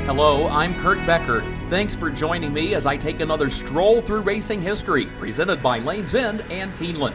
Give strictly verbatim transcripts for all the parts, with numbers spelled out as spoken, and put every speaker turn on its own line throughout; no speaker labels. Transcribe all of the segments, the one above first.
Hello, I'm Kurt Becker. Thanks for joining me as I take another stroll through racing history, presented by Lane's End and Keeneland.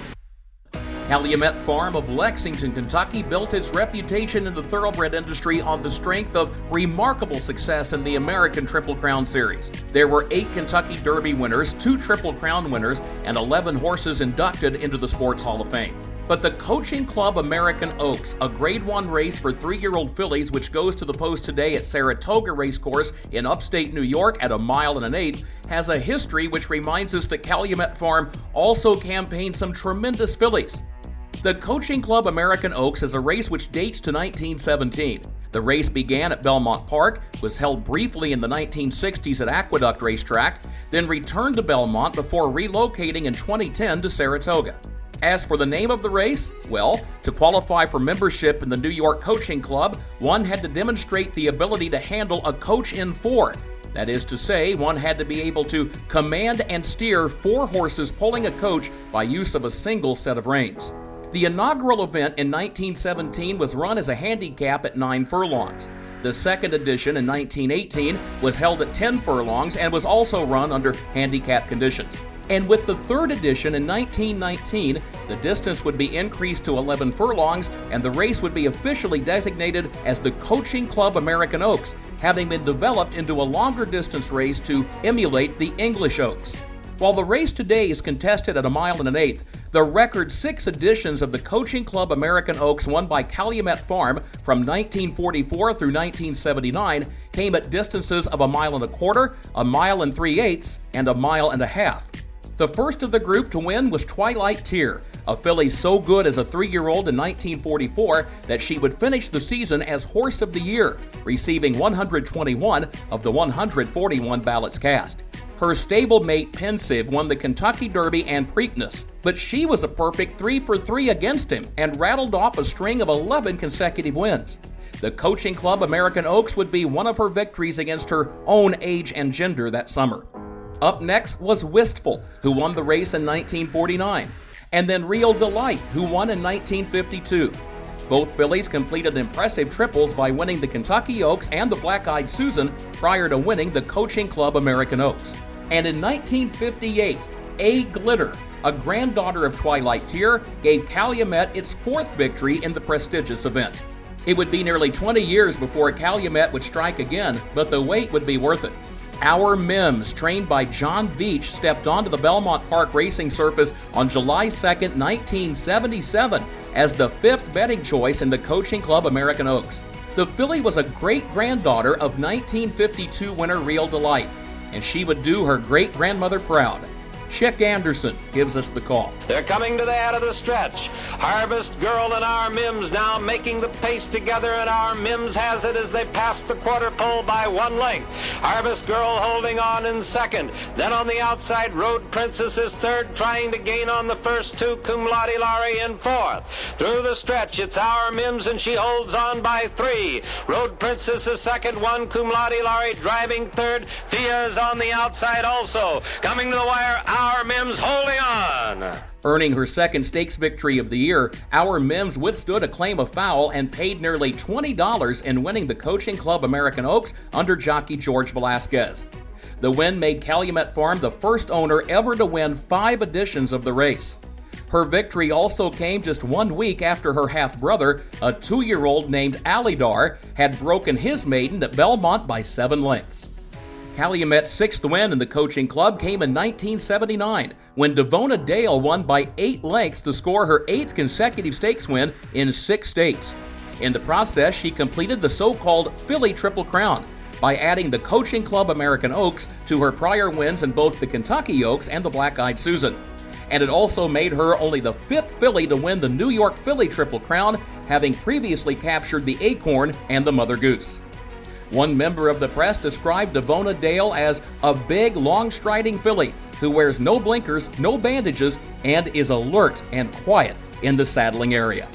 Calumet Farm of Lexington, Kentucky built its reputation in the thoroughbred industry on the strength of remarkable success in the American Triple Crown Series. There were eight Kentucky Derby winners, two Triple Crown winners, and eleven horses inducted into the Sports Hall of Fame. But the Coaching Club American Oaks, a Grade one race for three-year-old fillies which goes to the post today at Saratoga Racecourse in upstate New York at a mile and an eighth, has a history which reminds us that Calumet Farm also campaigned some tremendous fillies. The Coaching Club American Oaks is a race which dates to nineteen seventeen. The race began at Belmont Park, was held briefly in the nineteen sixties at Aqueduct Racetrack, then returned to Belmont before relocating in twenty ten to Saratoga. As for the name of the race, well, to qualify for membership in the New York Coaching Club, one had to demonstrate the ability to handle a coach in four. That is to say, one had to be able to command and steer four horses pulling a coach by use of a single set of reins. The inaugural event in nineteen seventeen was run as a handicap at nine furlongs. The second edition in nineteen eighteen was held at ten furlongs and was also run under handicap conditions. And with the third edition in nineteen nineteen, the distance would be increased to eleven furlongs and the race would be officially designated as the Coaching Club American Oaks, having been developed into a longer distance race to emulate the English Oaks. While the race today is contested at a mile and an eighth, the record six editions of the Coaching Club American Oaks won by Calumet Farm from nineteen forty-four through nineteen seventy-nine came at distances of a mile and a quarter, a mile and three-eighths, and a mile and a half. The first of the group to win was Twilight Tear, a filly so good as a three-year-old in nineteen forty-four that she would finish the season as Horse of the Year, receiving one hundred twenty-one of the one hundred forty-one ballots cast. Her stablemate Pensive won the Kentucky Derby and Preakness, but she was a perfect three for three against him and rattled off a string of eleven consecutive wins. The Coaching Club American Oaks would be one of her victories against her own age and gender that summer. Up next was Wistful, who won the race in nineteen forty-nine, and then Real Delight, who won in nineteen fifty-two. Both fillies completed impressive triples by winning the Kentucky Oaks and the Black-Eyed Susan prior to winning the Coaching Club American Oaks. And in nineteen fifty-eight, A Glitter, a granddaughter of Twilight Tear, gave Calumet its fourth victory in the prestigious event. It would be nearly twenty years before Calumet would strike again, but the wait would be worth it. Our Mims, trained by John Veach, stepped onto the Belmont Park racing surface on July second, nineteen seventy-seven, as the fifth betting choice in the Coaching Club American Oaks. The filly was a great-granddaughter of nineteen fifty-two winner Real Delight, and she would do her great-grandmother proud. Chick Anderson gives us the call.
They're coming to the head of the stretch. Harvest Girl and Our Mims now making the pace together, and Our Mims has it as they pass the quarter pole by one length. Harvest Girl holding on in second. Then on the outside, Road Princess is third, trying to gain on the first two. Cum Laude Laurie in fourth. Through the stretch, it's Our Mims, and she holds on by three. Road Princess is second, one. Cum Laude Laurie driving third. Thea is on the outside also. Coming to the wire, Our Mims holding on.
Earning her second stakes victory of the year, Our Mims withstood a claim of foul and paid nearly twenty dollars in winning the Coaching Club American Oaks under jockey George Velasquez. The win made Calumet Farm the first owner ever to win five editions of the race. Her victory also came just one week after her half-brother, a two-year-old named Alidar, had broken his maiden at Belmont by seven lengths. Calumet's sixth win in the Coaching Club came in nineteen seventy-nine, when Devona Dale won by eight lengths to score her eighth consecutive stakes win in six states. In the process, she completed the so-called Filly Triple Crown by adding the Coaching Club American Oaks to her prior wins in both the Kentucky Oaks and the Black-Eyed Susan. And it also made her only the fifth filly to win the New York Filly Triple Crown, having previously captured the Acorn and the Mother Goose. One member of the press described Devona Dale as a big, long-striding filly who wears no blinkers, no bandages, and is alert and quiet in the saddling area.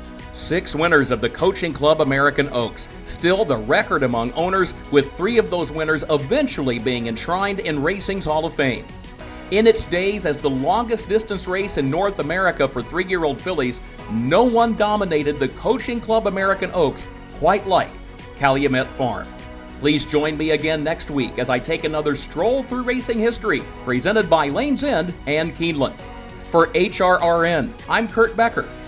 Six winners of the Coaching Club American Oaks, still the record among owners, with three of those winners eventually being enshrined in racing's Hall of Fame. In its days as the longest distance race in North America for three-year-old fillies, no one dominated the Coaching Club American Oaks quite like Calumet Farm. Please join me again next week as I take another stroll through racing history, presented by Lanes End and Keeneland. For H R R N, I'm Kurt Becker.